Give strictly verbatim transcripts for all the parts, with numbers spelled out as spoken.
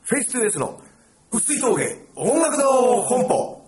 フェイストゥーフェイスの薄い峠音楽堂本舗。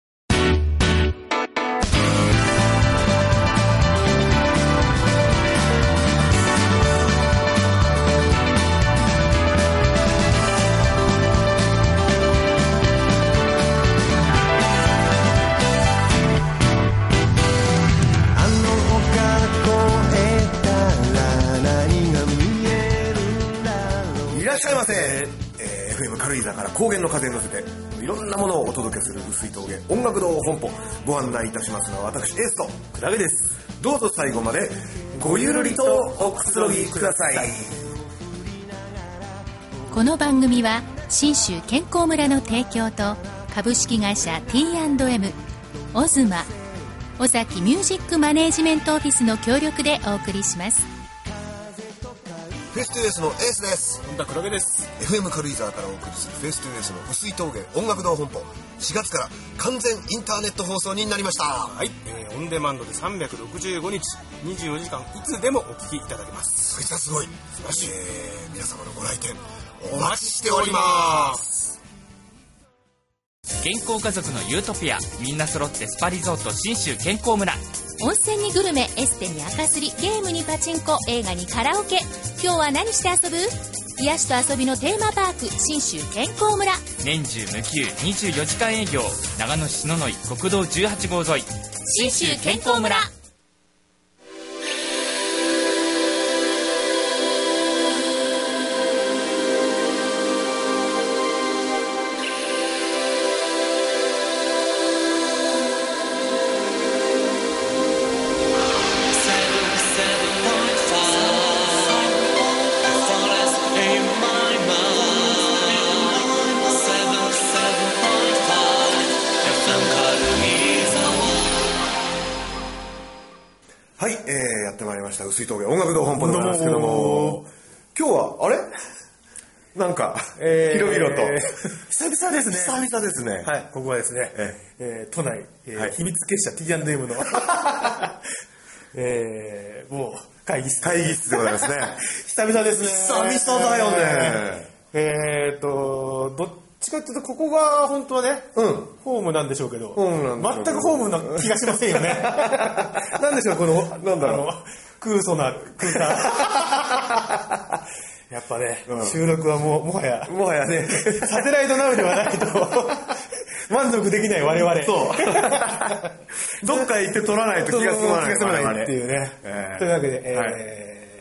いらっしゃいませ、えー、エフエム 軽井沢から高原の風に乗せていろんなものをお届けする薄い峠音楽堂本舗。ご案内いたしますのは私エースとクラゲです。どうぞ最後までごゆるりとおくつろぎください。 この番組は信州健康村の提供と株式会社 ティーアンドエム オズマ尾崎ミュージックマネージメントオフィスの協力でお送りします。 フェイストゥーフェイスのエースです。 本田クラゲです。 エフエム 軽井沢からお送りするフェイストゥーフェイスの薄い峠音楽堂本舗。しがつから完全インターネット放送になりました。 はい、えー、オンデマンドでさんびゃくろくじゅうごにちにじゅうよじかんいつでもお聞きいただけます。 そいつはすごい素晴らしい、えー、皆様のご来店お待ちしております。 健康家族のユートピア、みんな揃ってスパリゾート信州健康村。 温泉にグルメ、エステに赤すり、ゲームにパチンコ、映画にカラオケ。今日は何して遊ぶ？癒しと遊びのテーマパーク信州健康村。 年中無休にじゅうよじかん営業。長野市野々井国道じゅうはちごう沿い信州健康村。 はい、えー、やってまいりました薄い峠音楽堂本舗でございますけども、今日はあれなんか、えー、広々と久々ですね。 久々ですね。 はい、ここはですね、 ええー、都内、えーはい、 秘密結社 ティーアンドエム の、えー、もう会議室会議室でございますね。 久々ですね。 久々だよね。 えーっとどっちかっていうとここが本当はね、 うん、 ホームなんでしょうけど、 ホームなんでしょうけど全くホームな気がしませんよね。なんでしょうこのなんだろう、 あの空想な空間。やっぱね、うん、収録はもうもはやもはやねサテライトナウではないと満足できない我々。 そうどっか行って撮らないと気が済まない気が済まないっていうね、えー、というわけで、えーはい、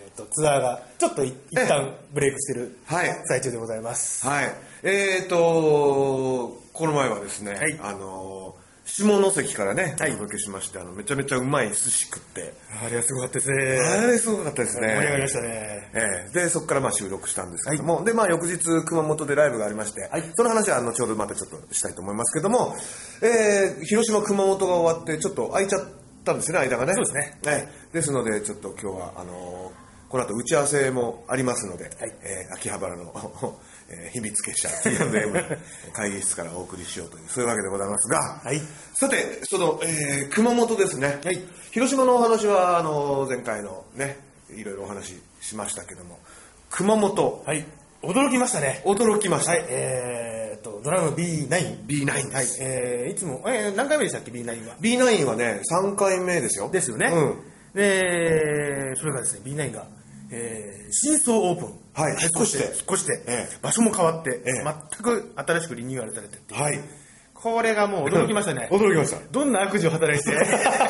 とツアーがちょっと一旦ブレイクしてる最中でございます。 はい、えーとこの前はですね、はい、あの下関からね、はい、お届けしまして、あのめちゃめちゃうまい寿司食って、 あれはすごかったですね。 あれすごかったですね。 盛り上がりましたね。 えー、でそこからまあ収録したんですけども、はい、でまあ翌日熊本でライブがありまして、はい、その話は後ほどまたちょっとしたいと思いますけども、えー、広島熊本が終わってちょっと空いちゃったんですね、間がね。 そうですね。 はい、ですのでちょっと今日はあのーこの後打ち合わせもありますので、はい、えー、秋葉原の、えー、秘密結社 ティーアンドエム 会議室からお送りしようというそういうわけでございますが、はい、さてその、えー、熊本ですね、はい、広島のお話はあの前回のねいろいろお話ししましたけども、熊本、 はい、驚きましたね。 驚きました。 はい、えー、とドラム ビーナインビーナイン です、 はい、えー、いつも、えー、何回目でしたっけ ビーナイン は。 ビーナイン はねさんかいめですよ。 ですよね、うん、でそれからですね ビーナイン がえー、新装オープン、 はい、引っ越して引っ越して、えー、場所も変わって、えー、全く新しくリニューアルされてって、はい、これがもう驚きましたね。 驚きました。 どんな悪事を働いて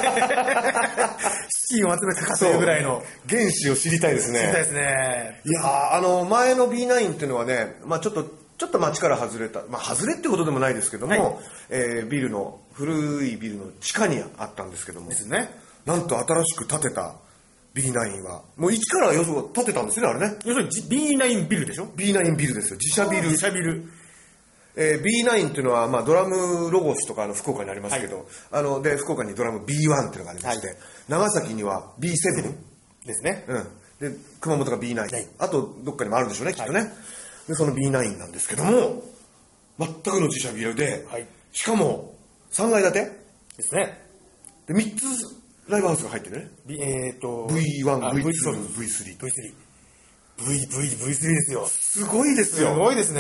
資金を集めたかというぐらいの原資を知りたいですね。 知りたいですね。 いやあの前の ビーナイン っていうのはね、まあ、ちょっとちょっと街から外れた、まあ、外れってことでもないですけども、はい、えー、ビルの古いビルの地下にあったんですけどもですね、 なんと新しく建てたビーナイン はもう一から要するに建てたんですね、あれね。 要するに ビーナイン ビルでしょ。 ビーナイン ビルですよ、自社ビル。 自社ビル、 えー、ビーナイン っていうのは、まあ、ドラムロゴスとかの福岡にありますけど、はい、あので福岡にドラム ビーワン っていうのがありまして、はい、長崎には ビーセブンですね、 うん、で熊本が ビーナイン、はい、あとどっかにもあるんでしょうね、きっとね、はい、でその ビーナイン なんですけども全くの自社ビルで、はい、しかもさんがい建てですね。 でみっつライブハウスが入ってるね。 えーとブイワン、ブイツー、ブイスリー。 ブイスリー。ブイ、ブイ、ブイスリー ですよ。 すごいですよ。 すごいですね。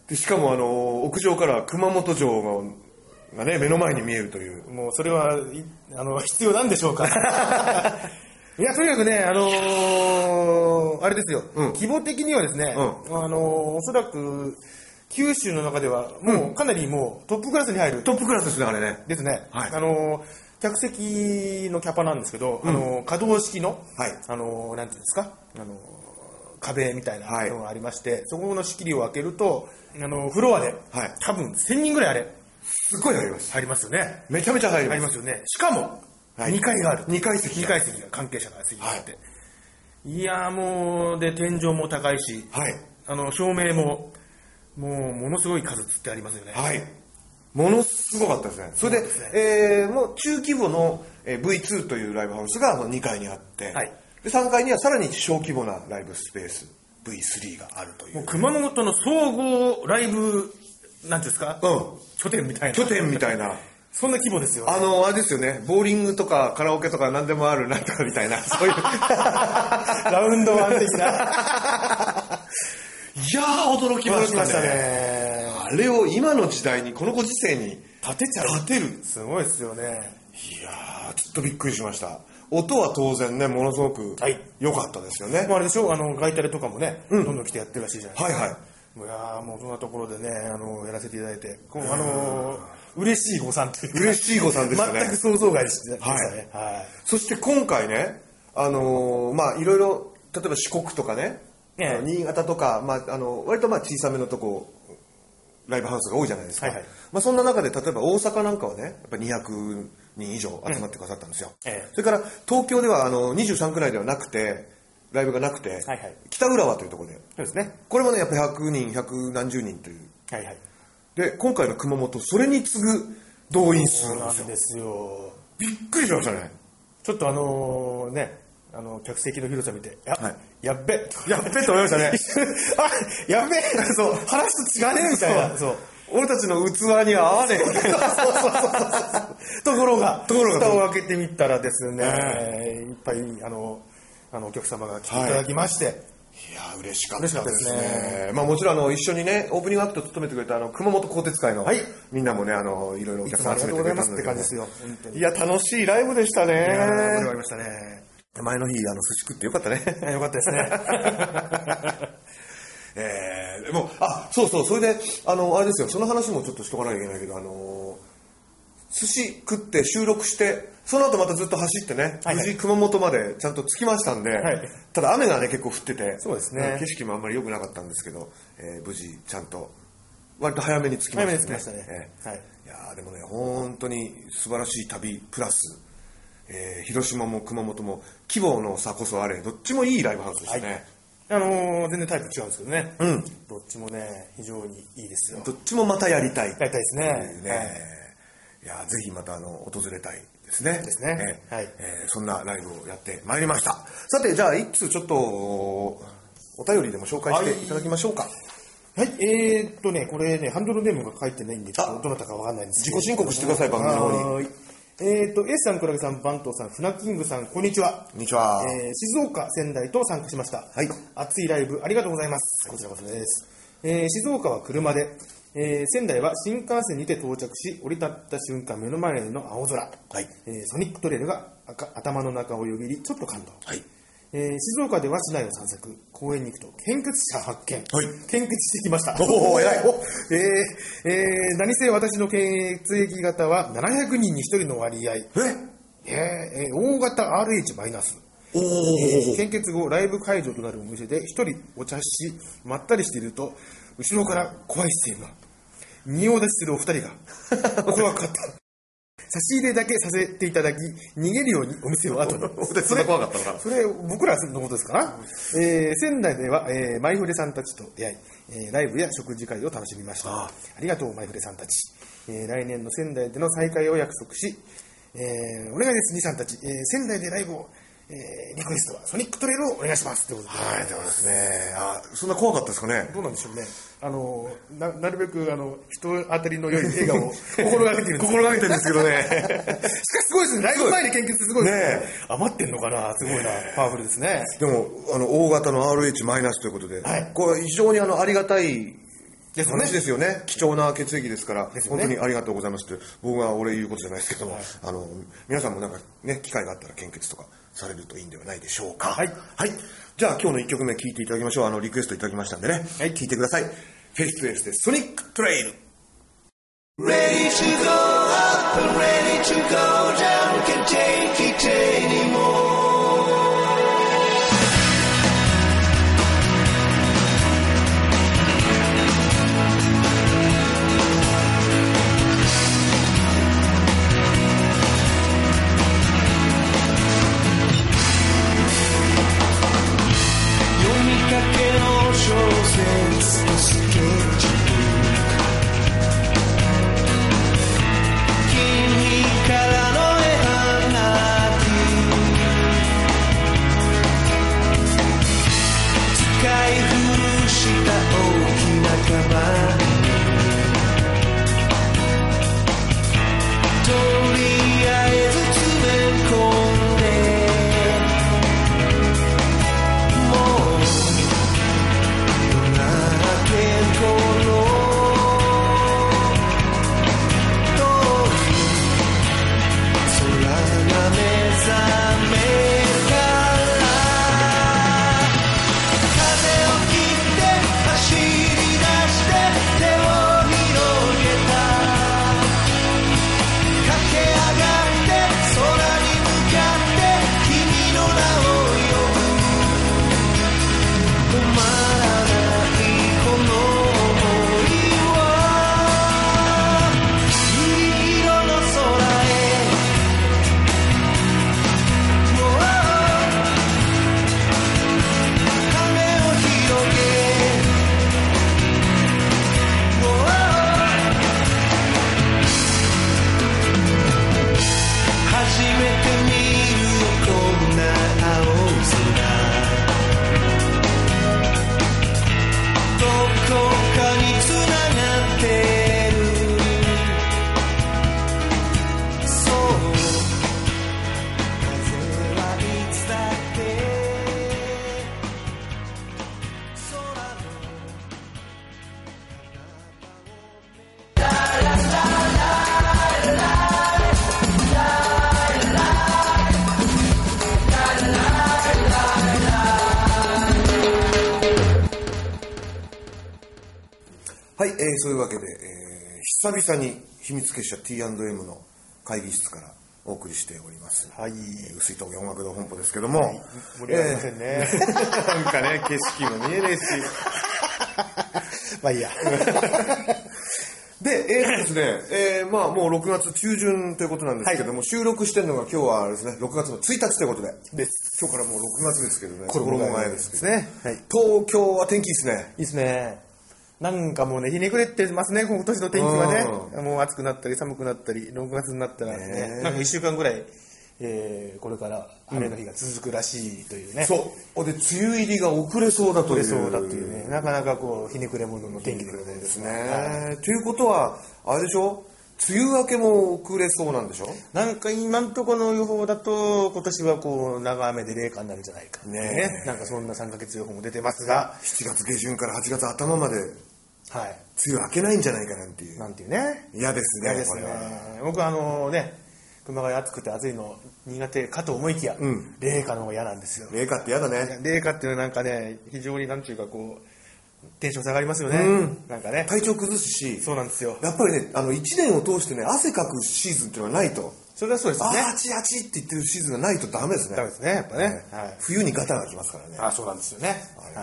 でしかもあの屋上から熊本城ががね、目の前に見えるという。 もうそれは、あの、必要なんでしょうか。いや、とにかくね、あのー、あれですよ、うん、規模的にはですね、うん、あのー、おそらく、九州の中では、もうかなりもうトップクラスに入る。 トップクラスですね、あれね。 ですね。はい、あのー、客席のキャパなんですけど、うん、あのー、可動式の、はい、あのー、なんていうんですか、あのー、壁みたいなのがありまして、はい、そこの仕切りを開けると、あのー、フロアで、はい、多分せんにんぐらいあれ、 すごい入ります。 入りますよね。 めちゃめちゃ入ります。 入りますよね。しかも、 はい、 にかいがある。 にかい席。 にかい席が関係者が席があって。はい、いやーもう、で、天井も高いし、はい、あの、照明も、もう、ものすごい数つってありますよね。 はい。ものすごかったですね。それで、で、ね、えー、もう中規模の ブイツー というライブハウスがにかいにあって、はい、でさんかいにはさらに小規模なライブスペース、ブイスリー があるという。もう熊本の総合ライブ、なんていうんですか、うん、拠点みたいな。 拠点みたいな。 そんな規模ですよ、ね。 あの、あれですよね、ボーリングとかカラオケとか何でもあるなんとかみたいな、そういう。 ラウンドワン的な。いやー、驚きましたね。したね。あれを今の時代に、このご時世に立てちゃう。 立てる。 すごいですよね。 いやー、ちょっとびっくりしました。音は当然ね、ものすごく良かったですよね。 はい、あれでしょ、あの、ガイタレとかもね、うん、どんどん来てやってるらしいじゃないですか。 はいはい。 いやもうそんなところでね、あのやらせていただいて、こうあのー、嬉しい誤算というか、 嬉しい誤算でしたね。 全く想像外でしたね。 はいはい、そして今回ね、あのー、まあいろいろ、例えば四国とかね、ね新潟とか、まあ、あの割とまあ小さめのとこ、ライブハウスが多いじゃないですか。はいはい、まあ、そんな中で、例えば大阪なんかはね、やっぱにひゃくにん以上集まってくださったんですよ。うんええ、それから東京ではあのにじゅうさん区内ではなくて、ライブがなくて、はいはい、北浦和というところで、 そうですね、 これもねやっぱひゃくにん、ひゃくなんじゅうにんという、はいはい、で今回の熊本、それに次ぐ動員数なんですよ。 そうなんですよ。 びっくりしましたね。 ちょっとあのー、ね、あの客席の広さ見て、や、はい、やっべ、 やっべと思いましたね。 あ、やっべ、そう、話と違うねみたいな。そう。 俺たちの器には合わねえみたいな。そうそうそうそう。ところが、ところが蓋を開けてみたらですね、いっぱいあの。あのお客様が来ていただきまして、はい、いや嬉しかったですね。ですね。まあもちろんあの一緒にねオープニングアクトを務めてくれたあの熊本鋼鉄会の、はい、みんなもねあのいろいろお客さん集めてくれたんで、いや楽しいライブでしたね。いや盛り上がりましたね。 前の日あの寿司食ってよかったね。 よかったですね。 えー、でもあそうそうそれであのあれですよ、その話もちょっとしとかなきゃいけないけど、あの寿司食って収録してその後またずっと走ってね、はいはい、無事熊本までちゃんと着きましたんで、はい、ただ雨がね結構降ってて、 そうですね、 景色もあんまり良くなかったんですけど、えー、無事ちゃんと割と早めに着きましたね。 早めに着きましたね、 えーはい、いやでもね本当に素晴らしい旅プラス、えー、広島も熊本も規模の差こそあれどっちもいいライブハウスでしたね。 はい、あのー、全然タイプ違うんですけどね、うん、どっちもね非常にいいですよ。 どっちもまたやりたい。やりたいですね。 ね、はい、いやぜひまたあの訪れたいですね。 ですね。 えーはいえー、そんなライブをやってまいりました。さてじゃあ一通ちょっとお便りでも紹介していただきましょうか。 はい、はい、えー、っとねこれねハンドルネームが書いてないんでちょっとどなたかわかんないんですけど。 自己申告してください番組の方に。 えー、っと S さん、クラゲさん、バントさん、フナキングさん、こんにちは。 こんにちは。 えー、静岡、仙台と参加しました。はい。熱いライブありがとうございます。こちらこそです。えー、静岡は車で。えー、仙台は新幹線にて到着し、降り立った瞬間目の前の青空、はいえー、ソニックトレイルが頭の中をよぎりちょっと感動、はいえー、静岡では市内を散策、公園に行くと献血者発見、はい、献血してきました。 おお偉い。お、 えーえー、何せ私の血液型はななひゃくにんにひとりの割合、ええー、大型 アールエイチ マイナス。おえー、献血後ライブ会場となるお店で一人お茶しまったりしていると後ろから怖い姿勢が仁王立ちするお二人が怖かった差し入れだけさせていただき逃げるようにお店を後にそれ怖かったのかな。 それ僕らのことですかな、えー、仙台では、えー、マイフレさんたちと出会い、えー、ライブや食事会を楽しみました。 あ, ありがとうマイフレさんたち、えー、来年の仙台での再会を約束し、えー、お願いです兄さんたち、えー、仙台でライブをえー、リクエストはソニックトレイルをお願いしますってことで。 はい、でもですね、あ、そんな怖かったですかね。 どうなんでしょうね。あの、な、なるべく、あの、人当たりの良い笑顔を心がけてるんです。 心がけてるんですけどね。 しかしすごいですね。ライブ前に献血ってすごいですね。ね余ってんのかなすごいな。パワフルですね。 でも、あの、大型の アールエイチ マイナスということで、はい、これ非常にあの、ありがたいですよね。 話ですよね。貴重な血液ですから、 ですよね本当にありがとうございますって、僕が俺言うことじゃないですけども、 はい、 あの、皆さんもなんかね、機会があったら献血とかされるといいんではないでしょうか。 はい。 はい。じゃあ今日のいっきょくめ聴いていただきましょう。あの、リクエストいただきましたんでね。はい。聴いてください。フェイストゥフェイスでソニックトレイル。Ready to go up and ready to go down, can't take it anymore.そういうわけで、えー、久々に秘密結社 ティーアンドエム の会議室からお送りしております。はい。えー、薄い峠音楽堂本舗ですけども。はい、 盛り上がりませんね。えー、なんかね、景色も見えねえし。まあいいや。 で、えー、ですね、えー、まあもうろくがつ中旬ということなんですけども、はい、収録してるのが今日はあれですね、ろくがつのついたちということで。です。今日からもうろくがつですけどね、 衣替えですけどね。 はい。東京は天気いいですね。 いいですね。なんかもうね、ひねくれてますね、今年の天気はね。もう暑くなったり寒くなったり、ろくがつになったらね、なんかいっしゅうかんぐらい、えー、これから晴れの日が続くらしいというね。 そう。で、梅雨入りが遅れそうだという。 遅れそうだというね、なかなかこう、ひねくれ者の天気でございますね。はい、ということは、あれでしょ、梅雨明けも遅れそうなんでしょ。 なんか今んとこの予報だと、今年はこう、長雨で冷夏になるんじゃないか。ね。ね、なんかそんなさんかげつ予報も出てますが。 しちがつげじゅんからはちがつあたままで、 はい。 梅雨明けないんじゃないかなんていう。 なんていうね。 嫌ですね。 嫌ですね。僕はあのね、熊谷暑くて暑いの苦手かと思いきや、うん、冷夏の方が嫌なんですよ。 冷夏って嫌だね。 冷夏っていうのはなんかね、非常になんていうかこう、テンション下がりますよね。うん、なんかね。 体調崩すし。 そうなんですよ。 やっぱりね、あの、一年を通してね、汗かくシーズンっていうのがないと。 それはそうですね。 あちあちって言ってるシーズンがないとダメですね。 ダメですね、やっぱね。はい、 冬にガタが来ますからね。 あ、そうなんですよね。 はい。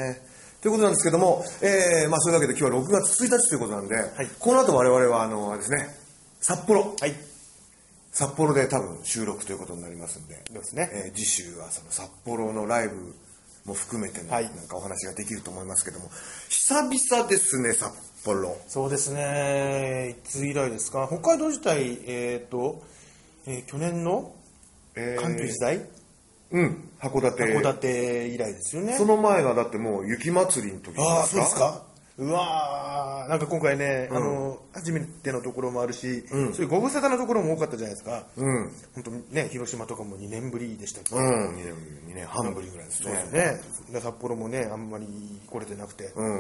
はい、ということなんですけども、えー、まあそういうわけで今日はろくがつついたちということなんで、はい、この後我々はあの、あれですね、札幌。はい。札幌で多分収録ということになりますんで、 そうですね。 えー、次週はその札幌のライブも含めての、はい、なんかお話ができると思いますけども、久々ですね、札幌。 そうですね。いつ以来ですか。北海道自体、えっ、ー、と、えー、去年の寒気時代、えー、 うん、函館。 函館以来ですよね。 その前がだってもう雪祭りの時ですか。 ああ、そうですか。うわー、なんか今回ね、うん、あの、初めてのところもあるし、うん、そういうご無沙汰なところも多かったじゃないですか。うん。本当ね、広島とかもにねんぶりでしたっけ。 うん、にねんはんぶりぐらいですね。 そうですね。札幌もね、あんまり来れてなくて。うん。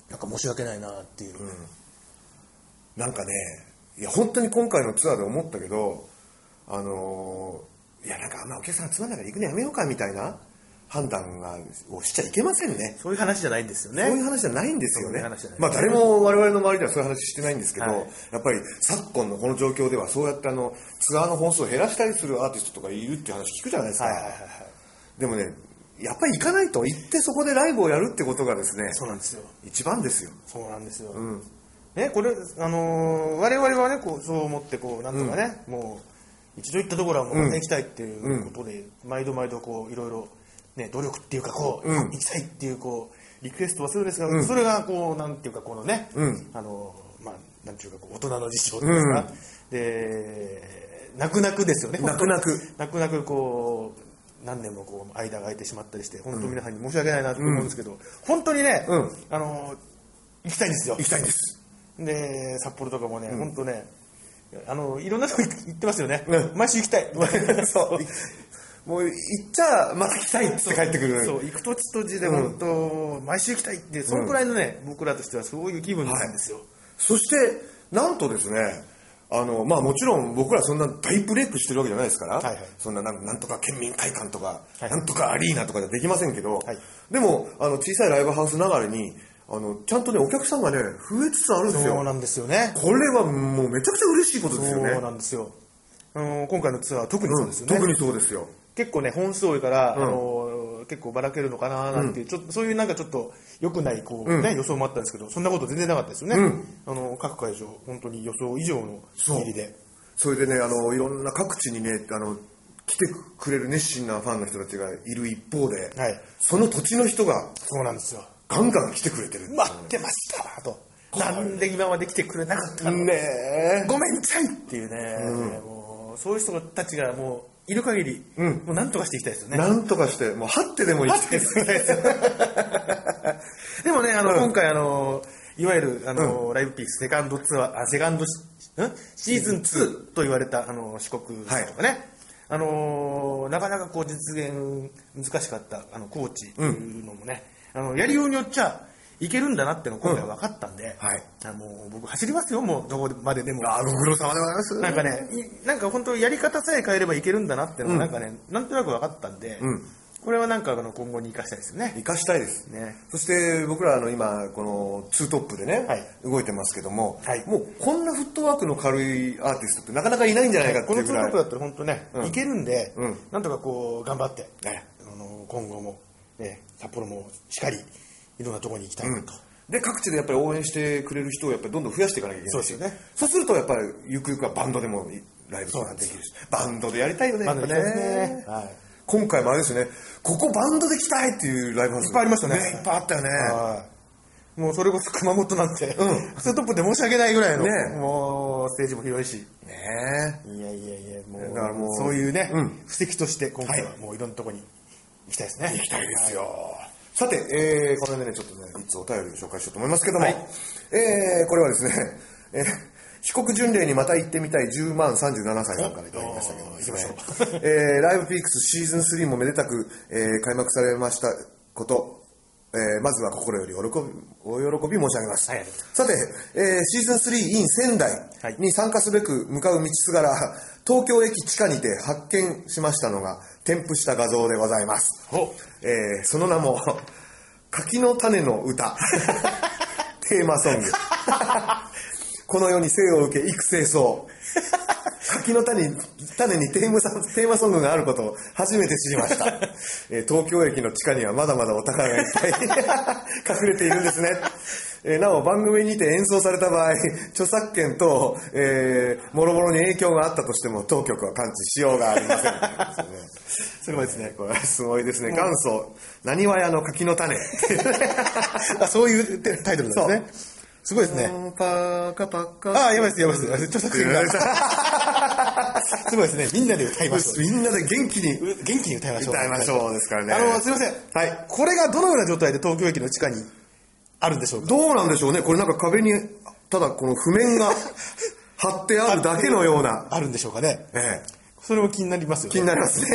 なんか申し訳ないなっていう、うん、 なんかね、いや本当に今回のツアーで思ったけど、あのー、いやなんかあんまお客さん集まんないから行くのやめようかみたいな判断がをしちゃいけませんね。 そういう話じゃないんですよね。 そういう話じゃないんですよね。まあ誰も我々の周りではそういう話してないんですけど、はい、やっぱり昨今のこの状況ではそうやってあのツアーの本数を減らしたりするアーティストとかいるっていう話聞くじゃないですか。はいはいはいはい、でもね、やっぱり行かないと、行ってそこでライブをやるってことがですね、 そうなんですよ。 一番ですよ。 そうなんですよ。うん、ね、これあのー、我々はねこうそう思ってこうなんとかね、うん、もう一度行ったところはもうまた行きたいっていうことで、うん、毎度毎度こういろいろね、努力っていうかこう、うん、行きたいっていうこうリクエストはするんですが、うん、それがこうなんていうかこのね、うん、あのまあなんていうかこう大人の事情というんですか、うん、で泣く泣くですよね。 泣く泣く泣く泣くこう何年もこう間が空いてしまったりして本当に皆さんに申し訳ないなと思うんですけど、うん、本当にね、うん、あの行きたいんですよ。 行きたいんです。 で札幌とかもね、うん、本当ねあのいろんなとこ行ってますよね。うん、毎週行きたい。 そう。もう行っちゃまた行きたいって帰ってくる。 そう行く土地土地で本当、うん、毎週行きたいってそのくらいのね、うん、僕らとしてはそういう気分なんですよ。はい、 そしてなんとですね、あのまあもちろん僕らそんな大ブレイクしてるわけじゃないですから、はいはい、そんななんなんとか県民会館とか、はい、なんとかアリーナとかじゃできませんけど、はい、でもあの小さいライブハウスながらにあのちゃんとねお客さんがね増えつつあるんですよ。 そうなんですよね。 これはもうめちゃくちゃ嬉しいことですよね。 そうなんですよ。あの今回のツアーは特にそうですよね。 うん、特にそうですよ。 結構ね本数多いから、うん、あの結構ばらけるのかななんていう、うん、ちょっとそういうなんかちょっと良くないこう、うん、ね、予想もあったんですけど、そんなこと全然なかったですよね。うん、あの各会場本当に予想以上の入りで、 それでねあのいろんな各地にねあの来てくれる熱心なファンの人たちがいる一方で、はい、その土地の人がそうなんですよガンガン来てくれてる。 待ってましたと。なんで今まで来てくれなかったのね、ごめんなさいっていうね、うん、もうそういう人たちがもういる限り、うん、もう何とかしていきたいですよね。 何とかしてもう張ってでもいきたいですでもねあの、うん、今回あのいわゆるあの、うん、ライブピースセカンドツアーあセカンドシーズンツーと言われたあの四国とかね、はい、あのなかなかこう実現難しかったあの高知というのもね、うん、あのやりようによっちゃいけるんだなっての今回分かったんで、うん、はい、あもう僕走りますよ、もうどこまででも。 あご苦労様でございます。 なんかねなんか本当やり方さえ変えればいけるんだなってのがなんかね、うん、なんとなく分かったんで、うん、これはなんかあの今後に生かしたいですよね。 生かしたいですね。そして僕らあの今このツートップでね、はい、動いてますけども、はい、もうこんなフットワークの軽いアーティストってなかなかいないんじゃないかっていうぐらい、 はい、このツートップだったら本当ね、うん、いけるんで、うん、なんとかこう頑張って、ね、あの今後も、ね、札幌もしっかりいろんなところに行きたいなと、うん、 で各地でやっぱり応援してくれる人をやっぱりどんどん増やしていかなきゃいけないし、そうですよね。そうするとやっぱりゆくゆくはバンドでもライブとかできるし、バンドでやりたいよね。 バンドでやりたいですね。はい。 今回もあれですよね、ここバンドで来たいっていうライブハウスいっぱいありましたね。 ね、いっぱいあったよね。はい。 もうそれこそ熊本なんて、うん、ツートップで申し訳ないぐらいの、ね、もうステージも広いし。ねえ。いやいやいや、もう、だからもうそういうね、うん、布石として今回はもういろんなところに行きたいですね。 行きたいですよ。はい、さて、えー、この辺でね、ちょっとね、いつお便りを紹介しようと思いますけども、はい、えー、これはですね、えー四国巡礼にまた行ってみたいじゅうまんさんじゅうななさいさんからいただきましたけども、ね、行きましょう、えー、ライブピークスシーズンスリーもめでたく、えー、開幕されましたこと、えー、まずは心よりお喜び、お喜び申し上げます、はい、さて、えー、シーズンスリー in 仙台に参加すべく向かう道すがら東京駅地下にて発見しましたのが添付した画像でございます、えー、その名も柿の種の歌テーマソングこの世に生を受け育成そう柿の種に種にテーマ、テーマソングがあることを初めて知りました、えー、東京駅の地下にはまだまだお宝がいっぱい隠れているんですね、えー、なお番組にて演奏された場合著作権等、えー、もろもろに影響があったとしても当局は感知しようがありませんすごいですね。 これはすごいですね。元祖なにわ屋の柿の種あそういうタイトルですね。すごいですね。 パーカパッカ。 ああ、やばいです、やばいです。著作権が。すごいですね。みんなで歌いましょう。 みんなで元気に、 元気に歌いましょう。 歌いましょうですからね。 あの、すいません。はい。これがどのような状態で東京駅の地下にあるんでしょうか。 どうなんでしょうね。これなんか壁に、ただこの譜面が貼ってあるだけのような。 あるんでしょうかね。ええ。 それも気になりますよね。 気になりますね。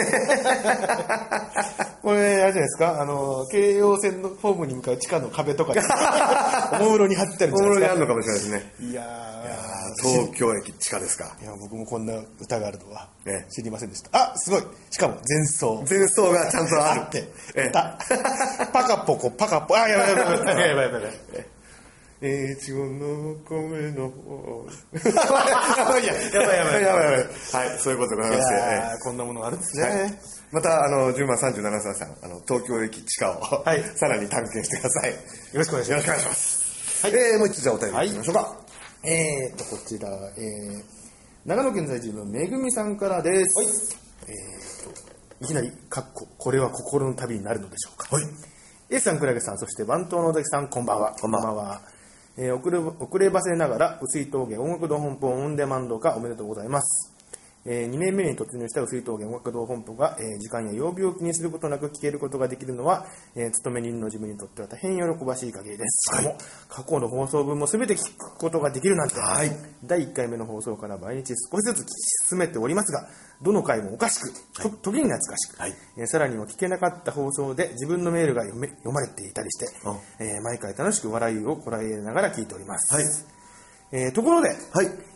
これ、あれじゃないですか、あの、京葉線のホームに向かう地下の壁とか、おもむろに貼ってあるんじゃないですか。 おもむろにあるのかもしれないですね。 いやー、東京駅地下ですか。 いや、僕もこんな歌があるとはね知りませんでした。あ、すごい。しかも前奏。 前奏がちゃんとあるって。 ええ歌。パカポコ、パカポ、あ、やばいやばいやばいやばいやばいやばい。えー、ちごの米の方。やばいやばいやばいやばいやばい。 はい、そういうことでございまして。 あこんなものがあるんですね。 はい、また、あの、じゅうばんさんじゅうななさんさん、あの、東京駅地下を、はい、さらに探検してください。よろしくお願いします。 よろしくお願いします。はい、えー、もう一つじゃあお便りいきましょうか。はい、 えーと、こちら、えー、長野県在住のめぐみさんからです。はい。えーと、いきなり、かっこ、これは心の旅になるのでしょうか。はい。A さん、クラゲさん、そして番頭の尾崎さん、こんばんは。こんばんは。えー、遅れ、遅ればせながら、碓氷峠音楽堂本舗オンデマンド化おめでとうございます。えー、にねんめに突入した碓氷峠音楽堂本舗が、えー、時間や曜日を気にすることなく聴けることができるのは、えー、勤め人の自分にとっては大変喜ばしい限りです。しかも、過去の放送分も全て聞くことができるなんて、はい、だいいっかいめの放送から毎日少しずつ聞き進めておりますが、どの回もおかしく、はい、と時に懐かしく、はいえー、さらには聞けなかった放送で自分のメールが読め読まれていたりして、えー、毎回楽しく笑いをこらえながら聞いております。はいえー、ところで、はい、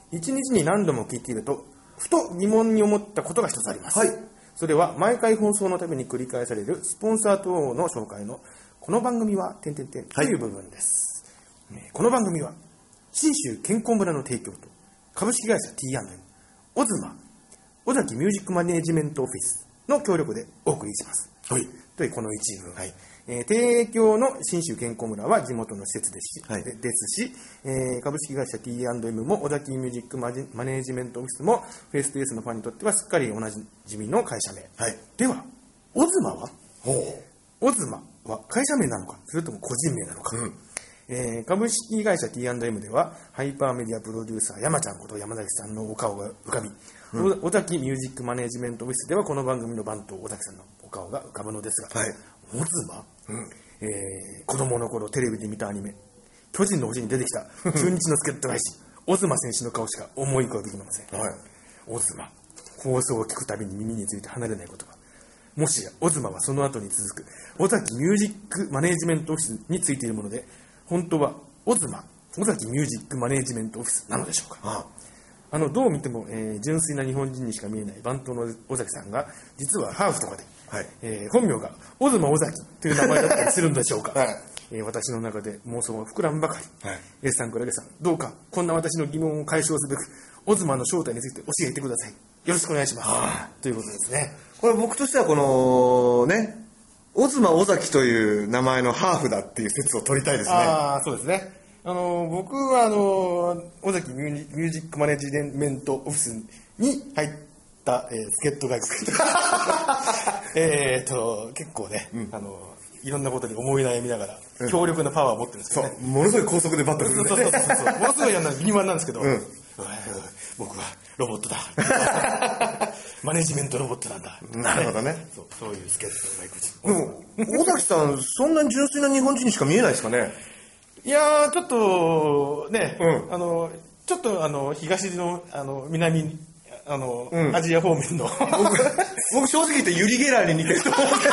いちにちに何度も聞いていると、ふと疑問に思ったことが一つあります。はい、それは毎回放送のために繰り返されるスポンサー等の紹介のこの番組は点々点という部分です。はい、この番組は信州健康村の提供と株式会社 ティーアンドエム、オズマ、尾崎ミュージックマネージメントオフィスの協力でお送りします。はい、というこの一部、はいえー、提供の信州健康村は地元の施設ですし、はい、ですし、えー、株式会社 ティーアンドエム も尾崎ミュージックマネージメントオフィスもフェイストゥフェイスのファンにとってはすっかりおなじみの会社名、はい、ではオズマはオズマは会社名なのかそれとも個人名なのか、うんえー、株式会社 ティーアンドエム ではハイパーメディアプロデューサー山ちゃんこと山崎さんのお顔が浮かび、うん、尾崎ミュージックマネージメントオフィスではこの番組の番頭尾崎さんのお顔が浮かぶのですが、はい、オズマ、うんえー、子供の頃テレビで見たアニメ巨人の星に出てきた中日の助っ人外資オズマ選手の顔しか思い浮かべてきません、はい、オズマ放送を聞くたびに耳について離れない言葉もしやオズマはその後に続く尾崎ミュージックマネージメントオフィスについているもので本当はオズマ尾崎ミュージックマネージメントオフィスなのでしょうか。あああのどう見ても、えー、純粋な日本人にしか見えない番頭の尾崎さんが実はハーフとかで、はいえー、本名がオズマ尾崎という名前だったりするんでしょうか、はいえー、私の中で妄想は膨らむばかり、はい、エスさんクラゲさんどうかこんな私の疑問を解消すべくオズマの正体について教えてください。よろしくお願いします、はあ、ということですね。 これ僕としてはこのねオズマ尾崎という名前のハーフだっていう説を取りたいですね。 ああそうですね。あの僕はあの尾崎ミュージックマネジメントオフィスに入った、えー、助っ人外国えっと結構ね、うん、あのいろんなことに思い悩みながら、うん、強力なパワーを持ってるんですけどね。 そうものすごい高速でバットするんで、ね、そうそうそうそうものすごいやんな敏腕なんですけど、うん、僕はロボットだマネジメントロボットなんだ。 なるほどね。 そう、そういう助っ人外国人。でも尾崎さんそんなに純粋な日本人にしか見えないですかね。 いやーちょっとね、うん、あのちょっとあの東のあの南あの、うん、アジア方面の僕, 僕正直言ってユリ・ゲラーに似てると思うんです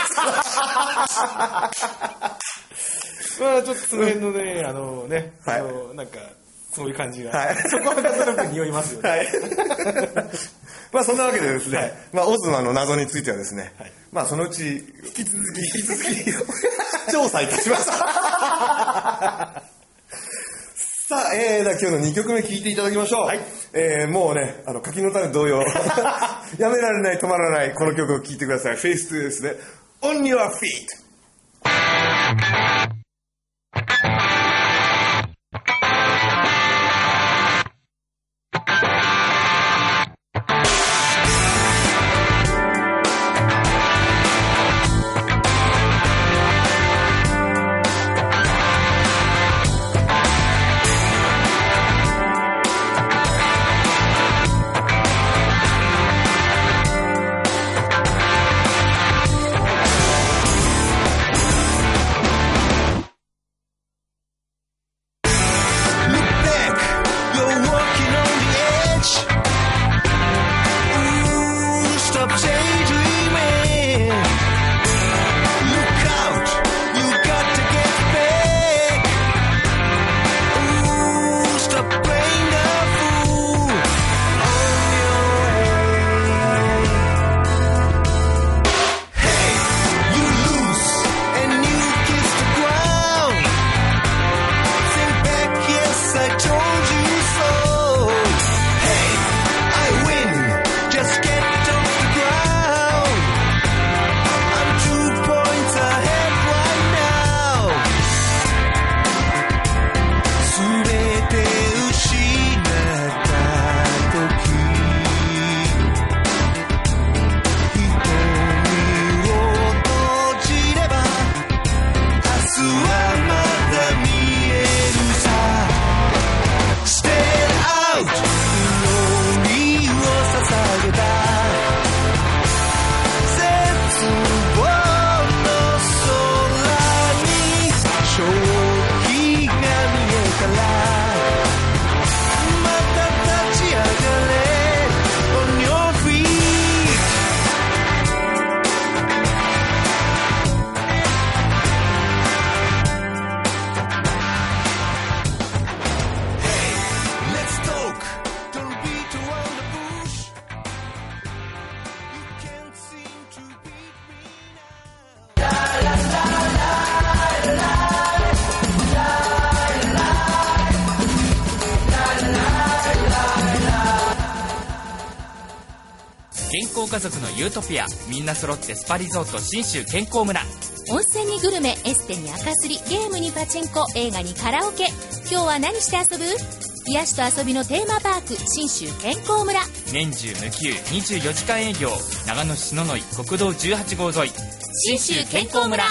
まあちょっとその辺のね、うん、あのね、はい、あのなんかそういう感じが、はい、そこはなんとなく匂いますよね。はいまあそんなわけでですね、はい、まあオズマの謎についてはですね、はい、まあそのうち引き続き引き続き調査いたします。さあ、えー、では今日のにきょくめ聴いていただきましょう。はい、えー、もうね、あの柿の種同様やめられない止まらないこの曲を聴いてください。フェイストゥフェイスで On Your Feet。 健康家族のユートピア、みんな揃ってスパリゾート信州健康村。 温泉にグルメ、エステに赤すり、ゲームにパチンコ、映画にカラオケ。今日は何して遊ぶ？癒しと遊びのテーマパーク、信州健康村。 年中無休にじゅうよじかん営業、長野市篠ノ井国道じゅうはち号沿い、信州健康村。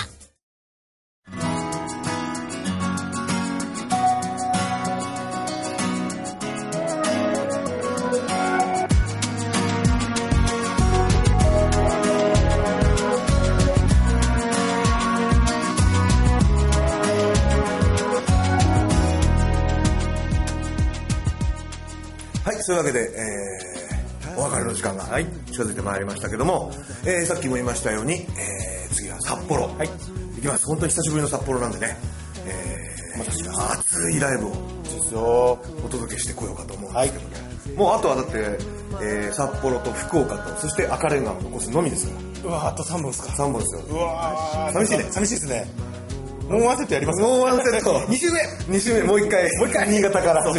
そういうわけで、えー、お別れの時間が近づいてまいりましたけども、えー、さっきも言いましたように、えー、次は札幌、はい、行きます。本当に久しぶりの札幌なんでね、えー、私は熱いライブをお届けしてこようかと思うんですけどね、はい、もうあとはだって、えー、札幌と福岡とそして赤レンガを残すのみですから。 うわ、あとさんぼんですか。 さんぼんですよ。 うわ、 寂しいね。 寂しいですね。もうワンセットやりますか。 もうワンセットに週目に週目もう一回もう一回新潟から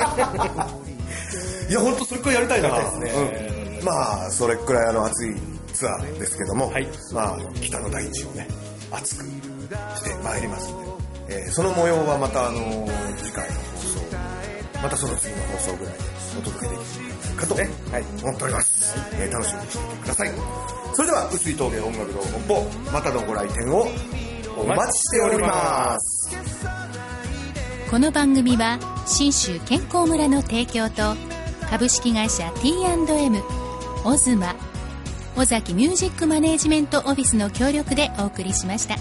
いや本当それくらいやりたいな。やりたいですね、うん、まあそれくらいあの熱いツアーですけども、はい、まあ北の大地をね熱くしてまいりますので、えー、その模様はまたあの次回の放送、またその次の放送ぐらいでお届けできるかと、ね、はい、思っております、はい、えー、楽しみにしていてください。それでは碓井峠音楽堂本舗、またのご来店をお待ちしております。 この番組は信州健康村の提供と株式会社 ティーアンドエム、 オズマ、尾崎ミュージックマネージメントオフィスの協力でお送りしました。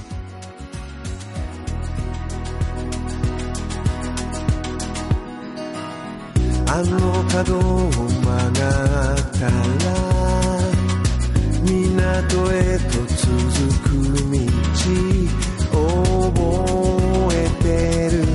あの角を曲がったら港へと続く道覚えてる